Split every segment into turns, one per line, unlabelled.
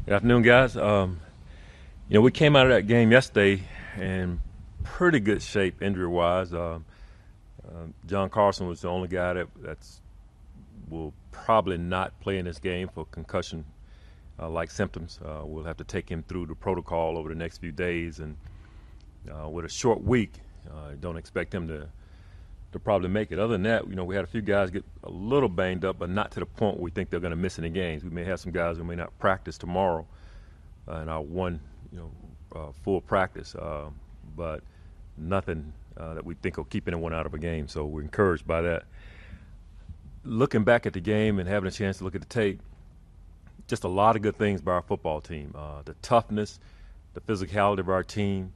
Good afternoon, guys. We came out of that game yesterday in pretty good shape injury-wise. John Carson was the only guy that's will probably not play in this game for concussion-like symptoms. We'll have to take him through the protocol over the next few days, and with a short week, don't expect him to probably make it. Other than that, we had a few guys get a little banged up, but not to the point where we think they're going to miss any games. We may have some guys who may not practice tomorrow in our one, full practice, but nothing that we think will keep anyone out of a game. So we're encouraged by that. Looking back at the game and having a chance to look at the tape, just a lot of good things by our football team. The toughness, the physicality of our team.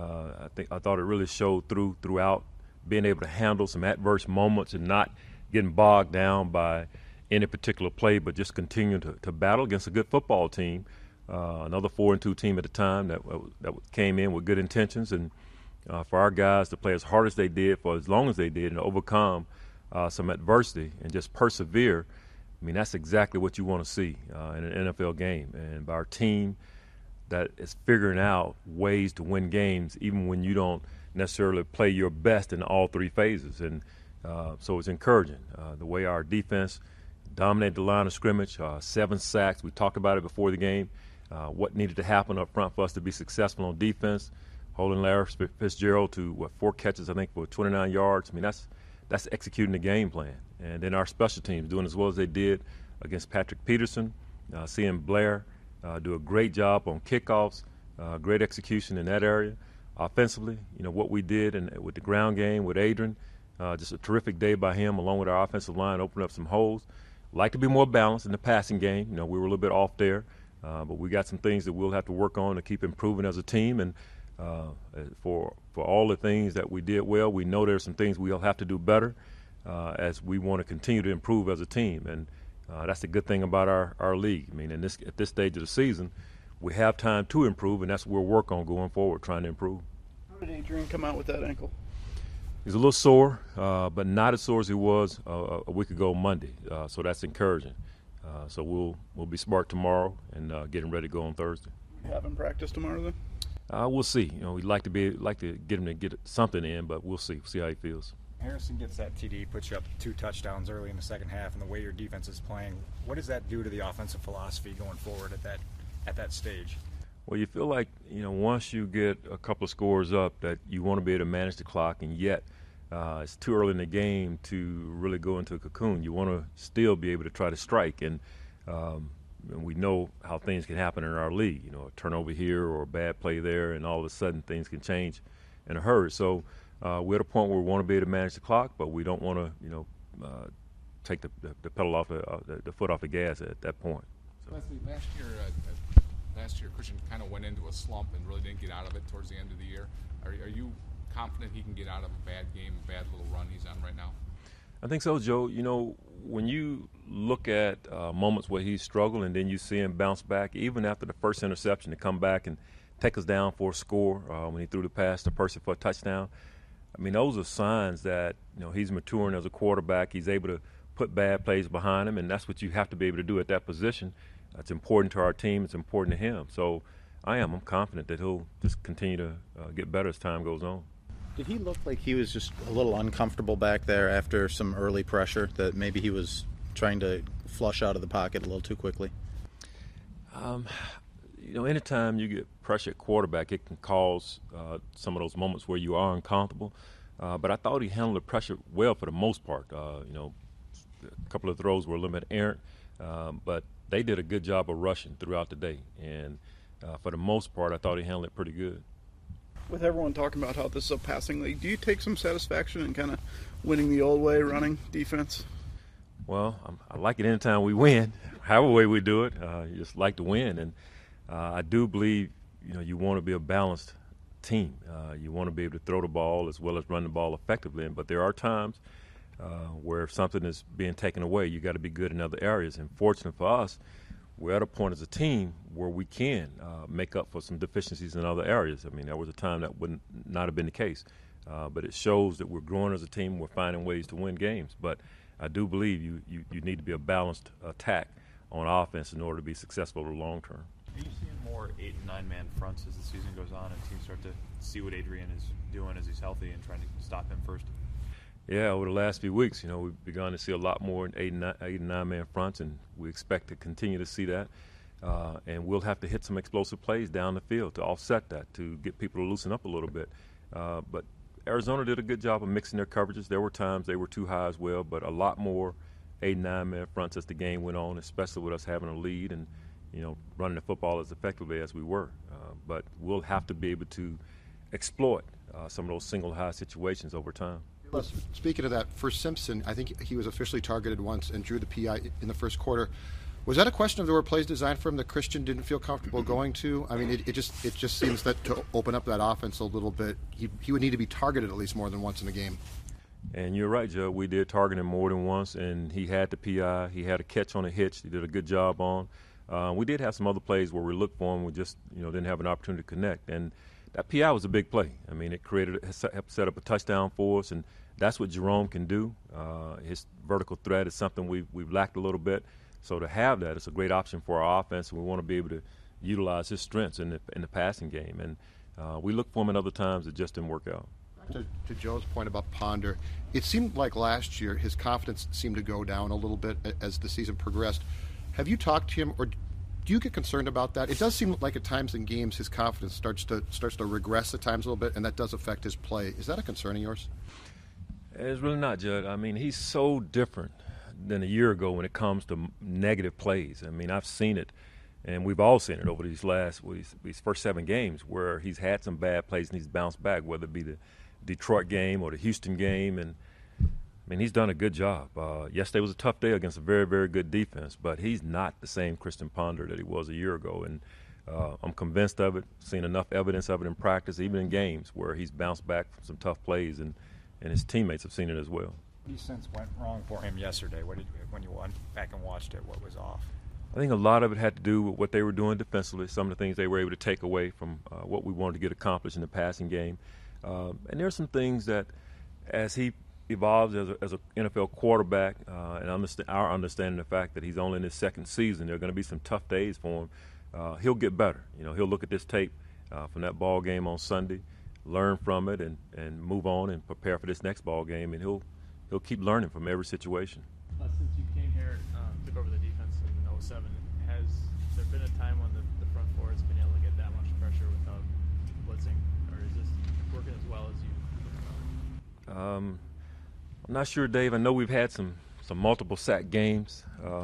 I thought it really showed throughout. Being able to handle some adverse moments and not getting bogged down by any particular play, but just continuing to battle against a good football team. Another 4-2 team at the time that came in with good intentions, and for our guys to play as hard as they did for as long as they did and overcome some adversity and just persevere. I mean, that's exactly what you want to see in an NFL game. And by our team that is figuring out ways to win games even when you don't necessarily play your best in all three phases. And so it's encouraging. The way our defense dominated the line of scrimmage, 7 sacks. We talked about it before the game. What needed to happen up front for us to be successful on defense, holding Larry Fitzgerald to 4 catches, I think, for 29 yards. I mean, that's executing the game plan. And then our special teams doing as well as they did against Patrick Peterson, seeing Blair do a great job on kickoffs, great execution in that area. Offensively, what we did with the ground game with Adrian, just a terrific day by him along with our offensive line, opening up some holes. Like to be more balanced in the passing game. We were a little bit off there, but we got some things that we'll have to work on to keep improving as a team. And for all the things that we did well, we know there's some things we'll have to do better as we want to continue to improve as a team. And that's the good thing about our league. I mean, at this stage of the season, we have time to improve, and that's what we'll work on going forward, trying to improve.
How did Adrian come out with that ankle?
He's a little sore, but not as sore as he was a week ago Monday, so that's encouraging. So we'll be smart tomorrow and getting ready to go on Thursday.
You have him practice tomorrow, then?
We'll see. We'd like to get him to get something in, but we'll see. We'll see how he feels.
Harrison gets that TD, puts you up 2 touchdowns early in the second half, and the way your defense is playing, what does that do to the offensive philosophy going forward at that stage?
Well, you feel like, once you get a couple of scores up that you want to be able to manage the clock, and yet it's too early in the game to really go into a cocoon. You want to still be able to try to strike, and we know how things can happen in our league. A turnover here or a bad play there, and all of a sudden things can change in a hurry. So we're at a point where we want to be able to manage the clock, but we don't want to, take the pedal off the foot off the gas at that point. So.
Leslie, last year Christian kind of went into a slump and really didn't get out of it towards the end of the year. Are you confident he can get out of a bad game, a bad little run he's on right now?
I think so, Joe. When you look at moments where he's struggled and then you see him bounce back, even after the first interception, to come back and take us down for a score when he threw the pass to Percy for a touchdown. I mean, those are signs that, he's maturing as a quarterback. He's able to put bad plays behind him, and that's what you have to be able to do at that position. It's important to our team. It's important to him. So I'm confident that he'll just continue to get better as time goes on.
Did he look like he was just a little uncomfortable back there after some early pressure, that maybe he was trying to flush out of the pocket a little too quickly?
Anytime you get pressure at quarterback, it can cause some of those moments where you are uncomfortable. But I thought he handled the pressure well for the most part. A couple of throws were a little bit errant, but they did a good job of rushing throughout the day. And for the most part, I thought he handled it pretty good.
With everyone talking about how this is a passing league, do you take some satisfaction in kind of winning the old way, running defense?
Well, I like it anytime we win, however way we do it. You just like to win. And I do believe, you want to be a balanced team. You want to be able to throw the ball as well as run the ball effectively. But there are times where if something is being taken away, you got to be good in other areas. And fortunate for us, we're at a point as a team where we can make up for some deficiencies in other areas. I mean, there was a time that would not have been the case. But it shows that we're growing as a team. We're finding ways to win games. But I do believe you need to be a balanced attack on offense in order to be successful over the long term.
Are you seeing more 8 and 9 man fronts as the season goes on and teams start to see what Adrian is doing as he's healthy and trying to stop him first?
Yeah, over the last few weeks, we've begun to see a lot more 8 and 9 man fronts, and we expect to continue to see that. And we'll have to hit some explosive plays down the field to offset that, to get people to loosen up a little bit. But Arizona did a good job of mixing their coverages. There were times they were too high as well, but a lot more 8 and 9 man fronts as the game went on, especially with us having a lead and running the football as effectively as we were. But we'll have to be able to exploit some of those single high situations over time.
Speaking of that, for Simpson, I think he was officially targeted once and drew the PI in the first quarter. Was that a question of there were plays designed for him that Christian didn't feel comfortable going to? I mean, it just seems that to open up that offense a little bit, he would need to be targeted at least more than once in a game.
And you're right, Joe. We did target him more than once, and he had the PI. He had a catch on a hitch. He did a good job on. We did have some other plays where we looked for him. We just didn't have an opportunity to connect. And that PI was a big play. I mean, it set up a touchdown for us, and that's what Jerome can do. His vertical threat is something we've lacked a little bit. So to have that, it's a great option for our offense, and we want to be able to utilize his strengths in the passing game. And we looked for him at other times that just didn't work out.
To Joe's point about Ponder, it seemed like last year his confidence seemed to go down a little bit as the season progressed. Have you talked to him, or do you get concerned about that? It does seem like at times in games his confidence starts to regress at times a little bit, and that does affect his play. Is that a concern of yours?
It's really not, Judd. I mean, he's so different than a year ago when it comes to negative plays. I mean, I've seen it, and we've all seen it over these first 7 games where he's had some bad plays and he's bounced back, whether it be the Detroit game or the Houston game. And I mean, he's done a good job. Yesterday was a tough day against a very, very good defense, but he's not the same Christian Ponder that he was a year ago. And I'm convinced of it, seen enough evidence of it in practice, even in games where he's bounced back from some tough plays, and his teammates have seen it as well.
What do you sense went wrong for him yesterday? When you went back and watched it, what was off?
I think a lot of it had to do with what they were doing defensively, some of the things they were able to take away from what we wanted to get accomplished in the passing game. And there are some things that, as he evolves as an NFL quarterback, and our understanding of the fact that he's only in his second season, there are going to be some tough days for him. He'll get better. He'll look at this tape from that ball game on Sunday, learn from it, and move on and prepare for this next ball game, and he'll keep learning from every situation.
Since you came here, took over the defense in 07, has there been a time when the front four has been able to get that much pressure without blitzing, or is this working as well as you?
I'm not sure, Dave. I know we've had some multiple sack games.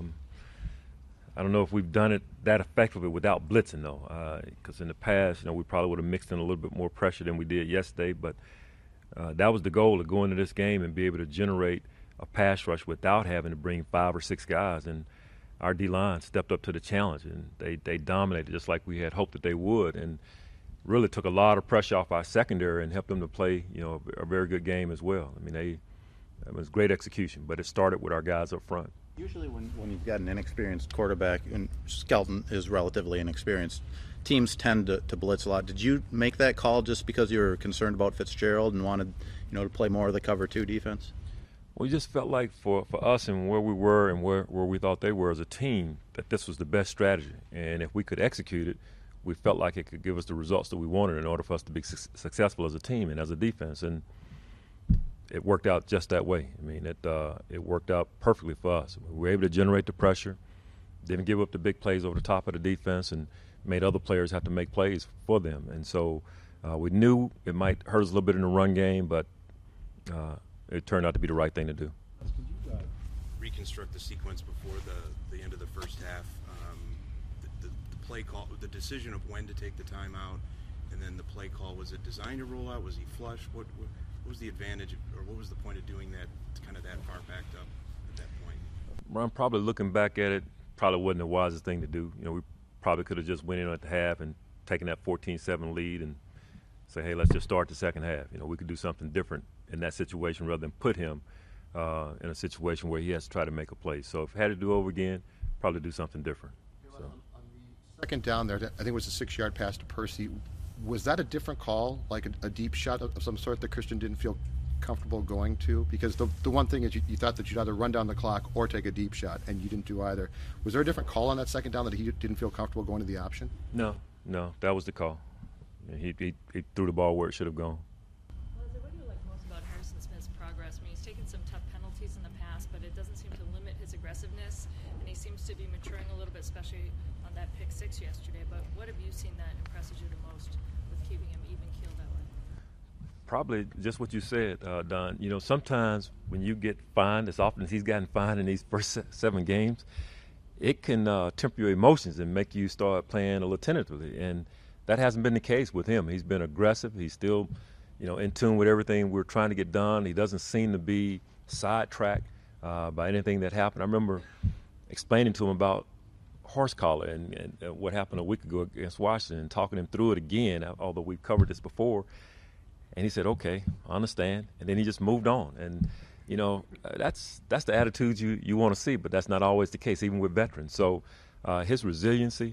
I don't know if we've done it that effectively without blitzing, though, because in the past, we probably would have mixed in a little bit more pressure than we did yesterday. But that was the goal, of going into this game and be able to generate a pass rush without having to bring 5 or 6 guys. And our D-line stepped up to the challenge, and they dominated just like we had hoped that they would, and really took a lot of pressure off our secondary and helped them to play, a very good game as well. I mean, it was great execution, but it started with our guys up front.
Usually when you've got an inexperienced quarterback, and Skelton is relatively inexperienced, teams tend to blitz a lot. Did you make that call just because you were concerned about Fitzgerald and wanted, to play more of the cover 2 defense?
We just felt like for us and where we were and where we thought they were as a team, that this was the best strategy. And if we could execute it, we felt like it could give us the results that we wanted in order for us to be successful as a team and as a defense. And it worked out just that way. I mean, it worked out perfectly for us. We were able to generate the pressure, didn't give up the big plays over the top of the defense, and made other players have to make plays for them. And so we knew it might hurt us a little bit in the run game, but it turned out to be the right thing to do.
Could you reconstruct the sequence before the end of the first half? The play call, the decision of when to take the timeout, and then the play call. Was it designed to roll out? Was he flush? What was the advantage, or what was the point of doing that kind of that far backed up at that point?
Ron, probably looking back at it, probably wasn't the wisest thing to do. We probably could have just went in at the half and taken that 14-7 lead and say, hey, let's just start the second half. We could do something different in that situation rather than put him in a situation where he has to try to make a play. So if I had to do over again, probably do something different. So.
On the second down there, I think it was a 6-yard pass to Percy. Was that a different call, like a deep shot of some sort that Christian didn't feel comfortable going to? Because the one thing is you thought that you'd either run down the clock or take a deep shot, and you didn't do either. Was there a different call on that second down that he didn't feel comfortable going to the option?
No, that was the call. He threw the ball where it should have gone.
What do you like most about Harrison Smith's progress? I mean, he's taken some tough penalties in the past, but it doesn't seem to limit his aggressiveness, and he seems to be maturing a little bit, especially on that pick six yesterday. But what have you seen that impresses you the most with keeping him even-keeled that way?
Probably just what you said, Don. You know, sometimes when you get fined, as often as he's gotten fined in these first 7 games, it can temper your emotions and make you start playing a little tentatively. And that hasn't been the case with him. He's been aggressive. He's still, in tune with everything we're trying to get done. He doesn't seem to be sidetracked by anything that happened. I remember explaining to him about horse collar and what happened a week ago against Washington, and talking him through it again, although we've covered this before. And he said, okay, I understand. And then he just moved on. And, that's the attitude you want to see, but that's not always the case, even with veterans. So his resiliency,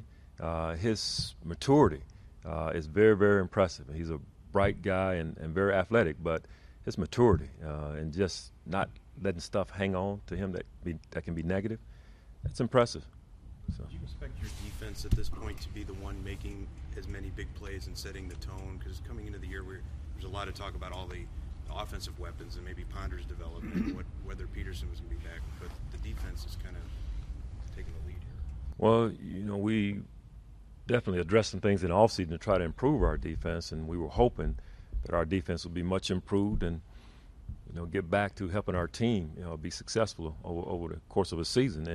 his maturity is very, very impressive. He's a bright guy and very athletic, but his maturity and just not letting stuff hang on to him that can be negative, that's impressive. So.
Do you expect your defense at this point to be the one making as many big plays and setting the tone? Because coming into the year, there's a lot of talk about all the offensive weapons and maybe Ponder's development, and whether Peterson was going to be back, but the defense is kind of taking the lead here.
Well, we definitely addressed some things in the offseason to try to improve our defense, and we were hoping that our defense would be much improved and, get back to helping our team, be successful over the course of a season.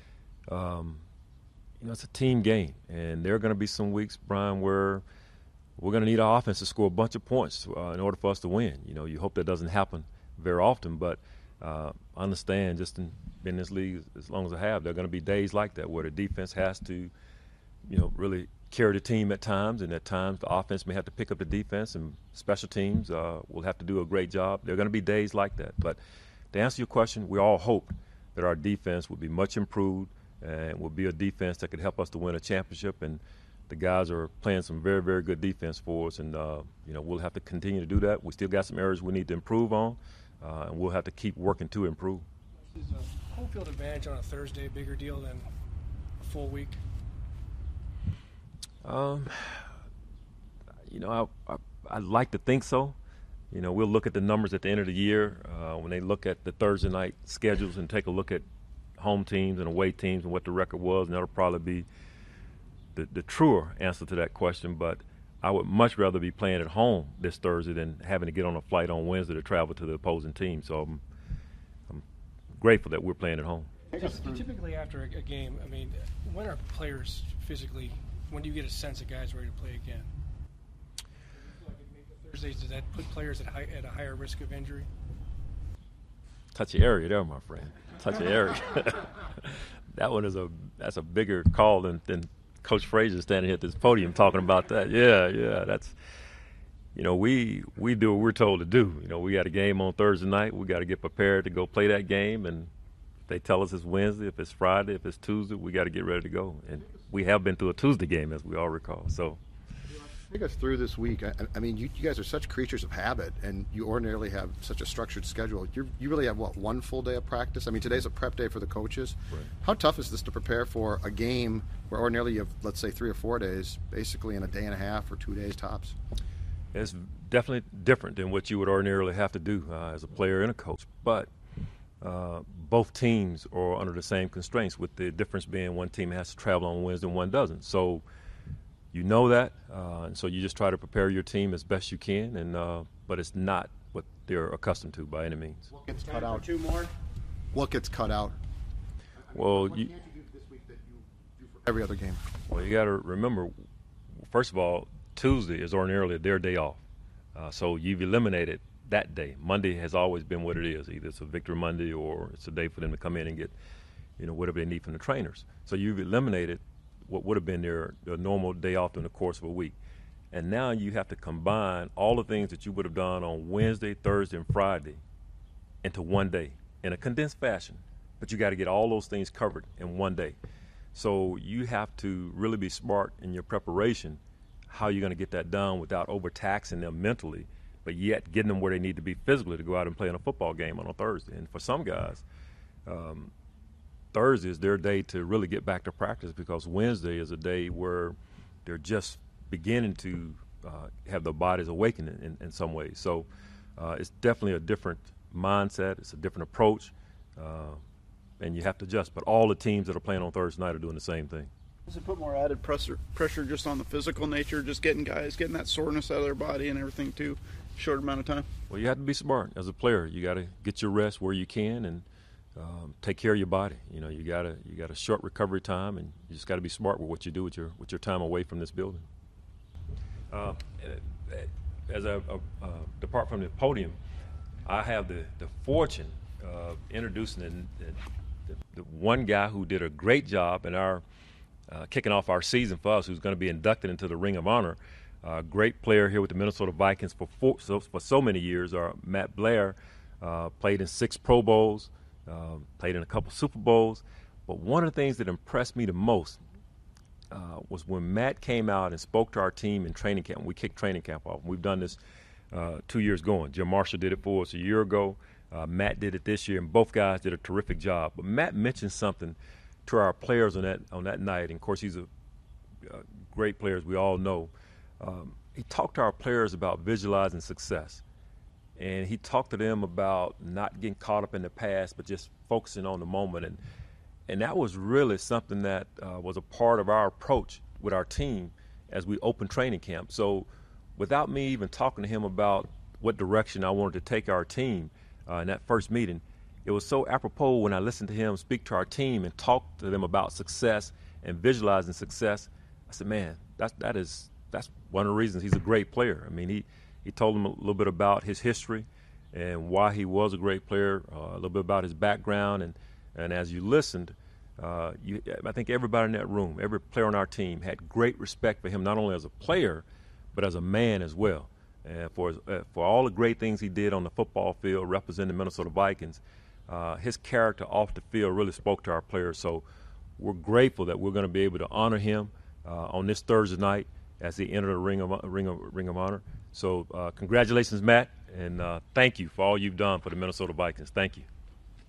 And, it's a team game, and there are going to be some weeks, Brian, where we're going to need our offense to score a bunch of points in order for us to win. You hope that doesn't happen very often, but understand just in this league as long as I have, there are going to be days like that where the defense has to, really carry the team at times, and at times the offense may have to pick up the defense, and special teams will have to do a great job. There are going to be days like that. But to answer your question, we all hope that our defense will be much improved and will be a defense that could help us to win a championship. And the guys are playing some very, very good defense for us, and we'll have to continue to do that. We still got some areas we need to improve on, and we'll have to keep working to improve.
Is a home field advantage on a Thursday a bigger deal than a full week?
I'd like to think so. We'll look at the numbers at the end of the year when they look at the Thursday night schedules and take a look at home teams and away teams and what the record was, and that'll probably be the truer answer to that question. But I would much rather be playing at home this Thursday than having to get on a flight on Wednesday to travel to the opposing team. So I'm grateful that we're playing at home.
Typically after a game, when are players physically, when do you get a sense that guys are ready to play again? Thursdays, does that put players at a higher risk of injury?
Touchy area there, my friend. Touchy area. That's a bigger call than Coach Frazier standing here at this podium talking about that. Yeah, that's we do what we're told to do. We got a game on Thursday night. We got to get prepared to go play that game, and if they tell us it's Wednesday, if it's Friday, if it's Tuesday, we got to get ready to go. And we have been through a Tuesday game, as we all recall. So.
Take us through this week. You guys are such creatures of habit, and you ordinarily have such a structured schedule. You really have, one full day of practice? Today's a prep day for the coaches.
Right.
How tough is this to prepare for a game where ordinarily you have, let's say, 3 or 4 days, basically in a day and a half or 2 days tops?
It's definitely different than what you would ordinarily have to do as a player and a coach. But both teams are under the same constraints, with the difference being one team has to travel on Wednesday and one doesn't. So that, and so you just try to prepare your team as best you can, and but it's not what they're accustomed to by any means.
What gets cut out?
2 more?
What gets cut out?
Well,
what can't you do this week that you do for every other game?
Well, you got to remember, first of all, Tuesday is ordinarily their day off, so you've eliminated that day. Monday has always been what it is. Either it's a Victory Monday or it's a day for them to come in and get, whatever they need from the trainers. So you've eliminated what would have been their normal day off during the course of a week. And now you have to combine all the things that you would have done on Wednesday, Thursday, and Friday into one day in a condensed fashion. But you got to get all those things covered in one day. So you have to really be smart in your preparation, how you're going to get that done without overtaxing them mentally but yet getting them where they need to be physically to go out and play in a football game on a Thursday. And for some guys, Thursday is their day to really get back to practice, because Wednesday is a day where they're just beginning to have their bodies awaken in some ways. So it's definitely a different mindset. It's a different approach, and you have to adjust. But all the teams that are playing on Thursday night are doing the same thing.
Does it put more added pressure just on the physical nature, just getting that soreness out of their body and everything too, short amount of time?
Well, you have to be smart as a player. You got to get your rest where you can and take care of your body. You know, you got a short recovery time, and you just got to be smart with what you do with your time away from this building. As I depart from the podium, I have the fortune of introducing the one guy who did a great job in our kicking off our season for us, who's going to be inducted into the Ring of Honor. Great player here with the Minnesota Vikings for so many years. Matt Blair played in 6 Pro Bowls, played in a couple Super Bowls. But one of the things that impressed me the most was when Matt came out and spoke to our team in training camp. We kicked training camp off. We've done this 2 years going. Jim Marshall did it for us a year ago. Matt did it this year, and both guys did a terrific job. But Matt mentioned something to our players on that night, and of course he's a great player, as we all know. He talked to our players about visualizing success, and he talked to them about not getting caught up in the past, but just focusing on the moment. And that was really something that was a part of our approach with our team as we opened training camp. So without me even talking to him about what direction I wanted to take our team in that first meeting, it was so apropos when I listened to him speak to our team and talk to them about success and visualizing success. I said, man, that's one of the reasons he's a great player. I mean, he told them a little bit about his history and why he was a great player, a little bit about his background. And as you listened, I think everybody in that room, every player on our team had great respect for him, not only as a player, but as a man as well. And for all the great things he did on the football field representing the Minnesota Vikings, his character off the field really spoke to our players. So we're grateful that we're going to be able to honor him on this Thursday night as he entered the Ring of Honor. So congratulations, Matt, and thank you for all you've done for the Minnesota Vikings. Thank you.